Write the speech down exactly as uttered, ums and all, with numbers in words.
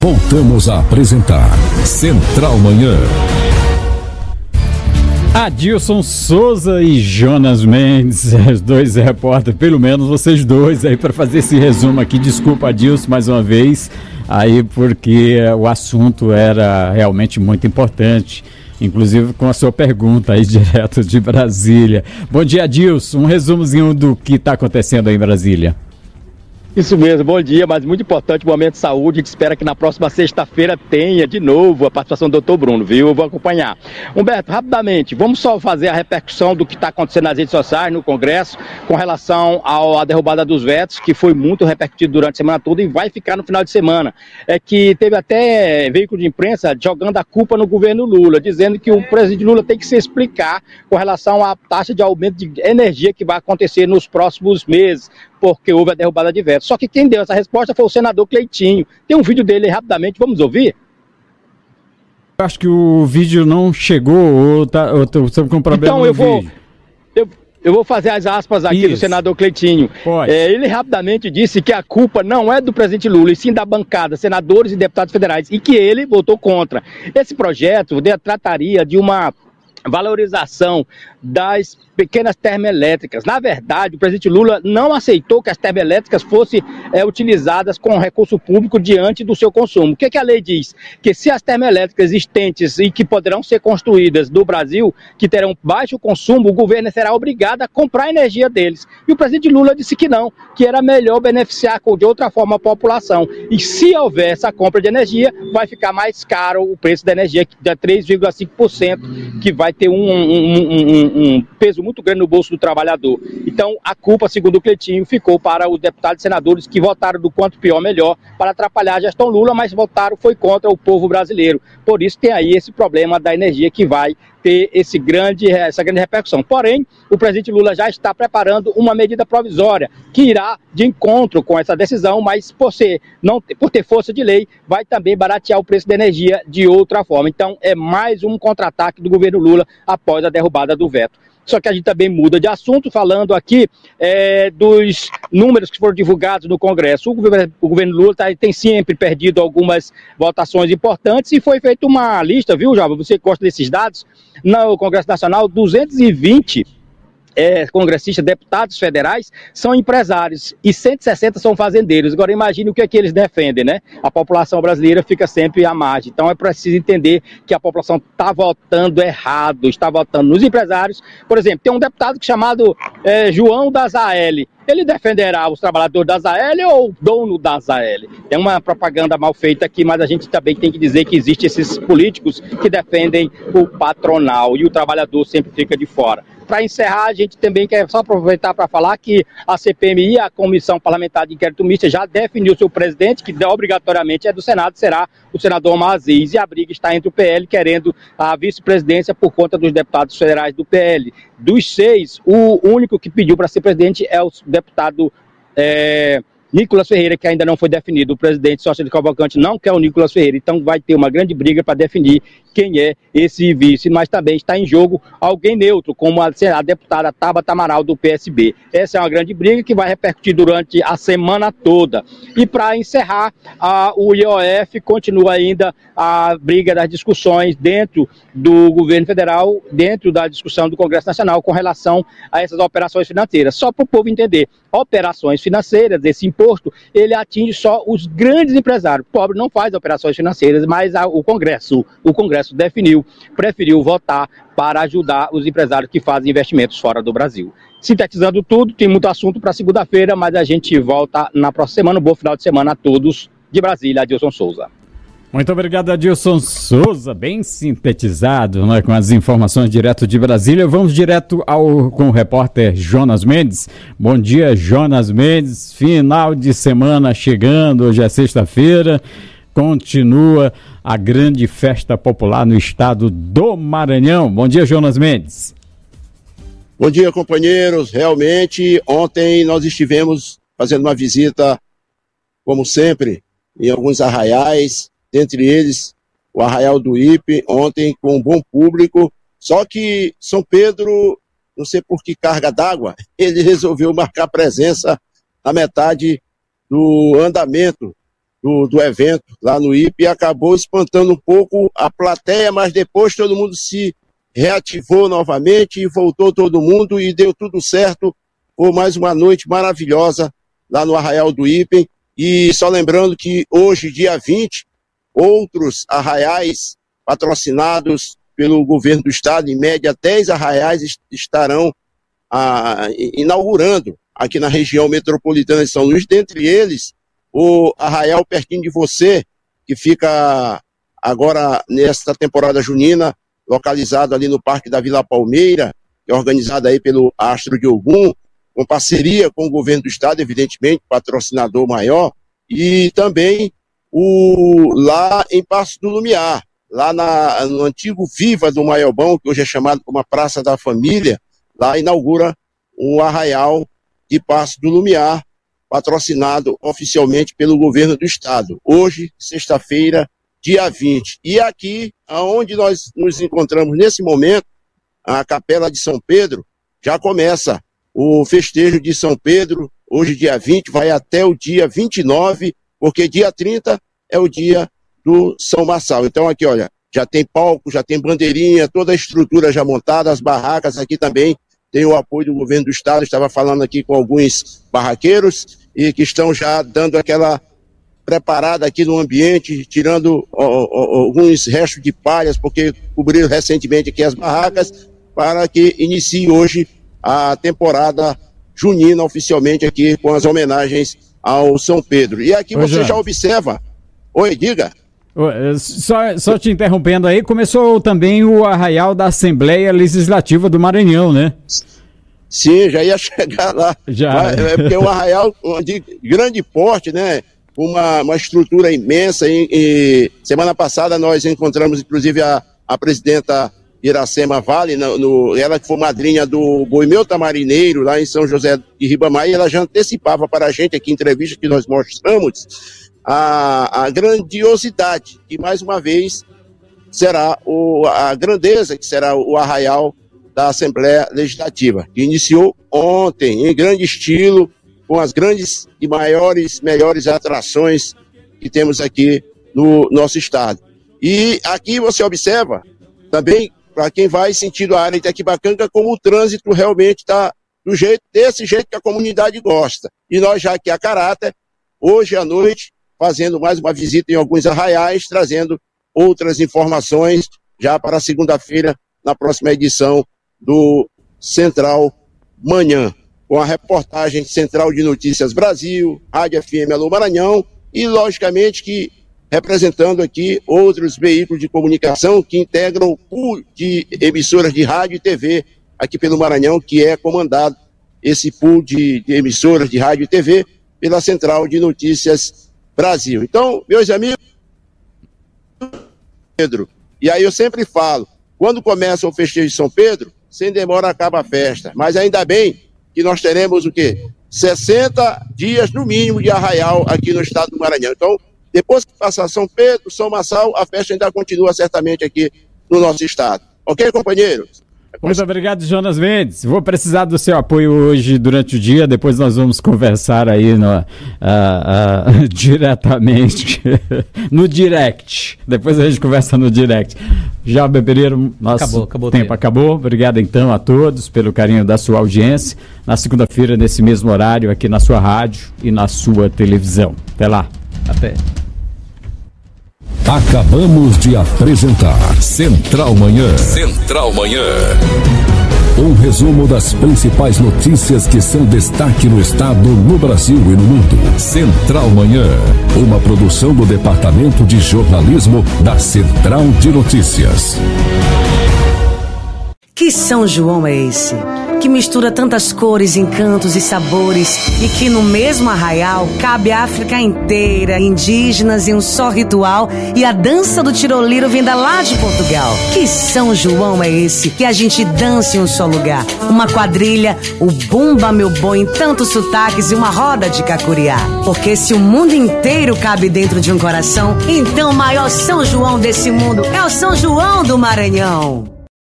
Voltamos a apresentar Central Manhã. Adilson Souza e Jonas Mendes, os dois repórteres, pelo menos vocês dois aí para fazer esse resumo aqui. Desculpa, Adilson, mais uma vez, aí porque o assunto era realmente muito importante, inclusive com a sua pergunta aí direto de Brasília. Bom dia, Adilson, um resumozinho do que está acontecendo aí em Brasília. Isso mesmo, bom dia, mas muito importante o Momento de Saúde. A gente espera que na próxima sexta-feira tenha de novo a participação do doutor Bruno, viu? Eu vou acompanhar. Humberto, rapidamente, vamos só fazer a repercussão do que está acontecendo nas redes sociais, no Congresso, com relação ao, à derrubada dos vetos, que foi muito repercutido durante a semana toda e vai ficar no final de semana. É que teve até veículo de imprensa jogando a culpa no governo Lula, dizendo que o presidente Lula tem que se explicar com relação à taxa de aumento de energia que vai acontecer nos próximos meses, porque houve a derrubada de vetos. Só que quem deu essa resposta foi o senador Cleitinho. Tem um vídeo dele aí, rapidamente, vamos ouvir? Eu acho que o vídeo não chegou, ou tá, ou tô, tô com um problema então, eu no vou, vídeo. Eu, eu vou fazer as aspas aqui Isso. do senador Cleitinho. É, ele rapidamente disse que a culpa não é do presidente Lula, e sim da bancada, senadores e deputados federais, e que ele votou contra. Esse projeto trataria de uma valorização das pequenas termoelétricas. Na verdade, o presidente Lula não aceitou que as termoelétricas fossem é, utilizadas com recurso público diante do seu consumo. O que, que a lei diz? Que se as termoelétricas existentes e que poderão ser construídas no Brasil, que terão baixo consumo, o governo será obrigado a comprar a energia deles. E o presidente Lula disse que não, que era melhor beneficiar de outra forma a população. E se houver essa compra de energia, vai ficar mais caro o preço da energia, que dá três vírgula cinco por cento, que vai ter um, um, um, um um peso muito grande no bolso do trabalhador. Então, a culpa, segundo o Cleitinho, ficou para os deputados e senadores que votaram do quanto pior melhor para atrapalhar a gestão Lula, mas votaram foi contra o povo brasileiro. Por isso tem aí esse problema da energia que vai ter esse grande, essa grande repercussão. Porém, o presidente Lula já está preparando uma medida provisória que irá de encontro com essa decisão, mas por, ser, não, por ter força de lei, vai também baratear o preço da energia de outra forma. Então, é mais um contra-ataque do governo Lula após a derrubada do veto. Só que a gente também muda de assunto, falando aqui é, dos números que foram divulgados no Congresso. O governo, o governo Lula tá, tem sempre perdido algumas votações importantes e foi feita uma lista, viu, Jovem? Você gosta desses dados? No Congresso Nacional, duzentos e vinte É, congressistas, deputados federais, são empresários e cento e sessenta são fazendeiros. Agora imagine o que é que eles defendem, né? A população brasileira fica sempre à margem. Então é preciso entender que a população está votando errado, está votando nos empresários. Por exemplo, tem um deputado chamado é, João da Zael. Ele defenderá os trabalhadores da Zael ou o dono da Zael? Tem uma propaganda mal feita aqui, mas a gente também tem que dizer que existem esses políticos que defendem o patronal e o trabalhador sempre fica de fora. Para encerrar, a gente também quer só aproveitar para falar que a C P M I, a Comissão Parlamentar de Inquérito Mista, já definiu seu presidente, que obrigatoriamente é do Senado, será o senador Omar Aziz, e a briga está entre o P L querendo a vice-presidência por conta dos deputados federais do P L. Dos seis, o único que pediu para ser presidente é o deputado é, Nicolas Ferreira, que ainda não foi definido. O presidente Socialista Cavalcante não quer o Nicolas Ferreira, então vai ter uma grande briga para definir quem é esse vice, mas também está em jogo alguém neutro, como a, a deputada Tabata Amaral do P S B. Essa é uma grande briga que vai repercutir durante a semana toda. E para encerrar, a, o I O F continua ainda a briga das discussões dentro do governo federal, dentro da discussão do Congresso Nacional com relação a essas operações financeiras. Só para o povo entender, operações financeiras, esse imposto, ele atinge só os grandes empresários. O pobre não faz operações financeiras, mas a, o Congresso, o Congresso definiu, preferiu votar para ajudar os empresários que fazem investimentos fora do Brasil. Sintetizando tudo, tem muito assunto para segunda-feira, mas a gente volta na próxima semana. Um bom final de semana a todos. De Brasília, Adilson Souza. Muito obrigado, Adilson Souza, bem sintetizado, né, com as informações direto de Brasília. Vamos direto ao, com o repórter Jonas Mendes. Bom dia, Jonas Mendes. Final de semana chegando, hoje é sexta-feira. Continua a grande festa popular no estado do Maranhão. Bom dia, Jonas Mendes. Bom dia, companheiros. Realmente, ontem nós estivemos fazendo uma visita, como sempre, em alguns arraiais, dentre eles o Arraial do Ipe, ontem com um bom público. Só que São Pedro, não sei por que carga d'água, ele resolveu marcar presença na metade do andamento do, do evento lá no I P E, acabou espantando um pouco a plateia, mas depois todo mundo se reativou novamente e voltou todo mundo e deu tudo certo. Foi mais uma noite maravilhosa lá no Arraial do I P E. E só lembrando que hoje, dia vinte, outros arraiais patrocinados pelo governo do estado, em média dez arraiais estarão ah, inaugurando aqui na região metropolitana de São Luís, dentre eles o Arraial Pertinho de Você, que fica agora nesta temporada junina, localizado ali no Parque da Vila Palmeira, que é organizado aí pelo Astro de Ogum, com parceria com o governo do estado, evidentemente, patrocinador maior, e também o, lá em Passo do Lumiar, lá na, no antigo Viva do Maiobão, que hoje é chamado como a Praça da Família, lá inaugura o Arraial de Passo do Lumiar, patrocinado oficialmente pelo governo do estado. Hoje, sexta-feira, dia vinte. E aqui, onde nós nos encontramos nesse momento, a Capela de São Pedro, já começa o festejo de São Pedro, hoje dia vinte, vai até o dia vinte e nove, porque dia trinta é o dia do São Marçal. Então aqui, olha, já tem palco, já tem bandeirinha, toda a estrutura já montada, as barracas aqui também tem o apoio do governo do estado. Estava falando aqui com alguns barraqueiros e que estão já dando aquela preparada aqui no ambiente, tirando ó, ó, alguns restos de palhas, porque cobriram recentemente aqui as barracas, para que inicie hoje a temporada junina oficialmente aqui com as homenagens ao São Pedro. E aqui Oi, você Jean. já observa... Oi, diga. Só, só te interrompendo aí, começou também o Arraial da Assembleia Legislativa do Maranhão, né? Sim, já ia chegar lá. Já. É porque o Arraial de grande porte, né? Uma, uma estrutura imensa. E, e semana passada nós encontramos, inclusive, a, a presidenta Iracema Vale, no, no, ela que foi madrinha do Boi Meu Tamarineiro, lá em São José de Ribamar, e ela já antecipava para a gente aqui em entrevista que nós mostramos a, a grandiosidade, e mais uma vez será o, a grandeza que será o Arraial da Assembleia Legislativa, que iniciou ontem em grande estilo, com as grandes e maiores, melhores atrações que temos aqui no nosso estado. E aqui você observa também, para quem vai sentido a área de Itaquibacanga, como o trânsito realmente está do jeito, desse jeito que a comunidade gosta. E nós já aqui a caráter, hoje à noite, fazendo mais uma visita em alguns arraiais, trazendo outras informações já para segunda-feira, na próxima edição do Central Manhã, com a reportagem Central de Notícias Brasil, Rádio F M Alô Maranhão e, logicamente, que representando aqui outros veículos de comunicação que integram o pool de emissoras de rádio e T V aqui pelo Maranhão, que é comandado, esse pool de, de emissoras de rádio e T V, pela Central de Notícias Brasil. Então, meus amigos, Pedro, e aí eu sempre falo, quando começa o festejo de São Pedro, sem demora acaba a festa, mas ainda bem que nós teremos o quê? sessenta dias no mínimo de arraial aqui no estado do Maranhão. Então, depois que passar São Pedro, São Marçal, a festa ainda continua certamente aqui no nosso estado. Ok, companheiros? Muito obrigado, Jonas Mendes. Vou precisar do seu apoio hoje durante o dia, depois nós vamos conversar aí no, uh, uh, diretamente, no direct. Depois a gente conversa no direct. Já, Bebereiro, nosso acabou, acabou tempo, tempo acabou. Obrigado então a todos pelo carinho da sua audiência. Na segunda-feira, nesse mesmo horário, aqui na sua rádio e na sua televisão. Até lá. Até. Acabamos de apresentar Central Manhã. Central Manhã. Um resumo das principais notícias que são destaque no estado, no Brasil e no mundo. Central Manhã. Uma produção do Departamento de Jornalismo da Central de Notícias. Que São João é esse? Que mistura tantas cores, encantos e sabores e que no mesmo arraial cabe a África inteira, indígenas em um só ritual e a dança do tiroliro vinda lá de Portugal. Que São João é esse? Que a gente dança em um só lugar. Uma quadrilha, o bumba meu boi em tantos sotaques e uma roda de cacuriá. Porque se o mundo inteiro cabe dentro de um coração, então o maior São João desse mundo é o São João do Maranhão.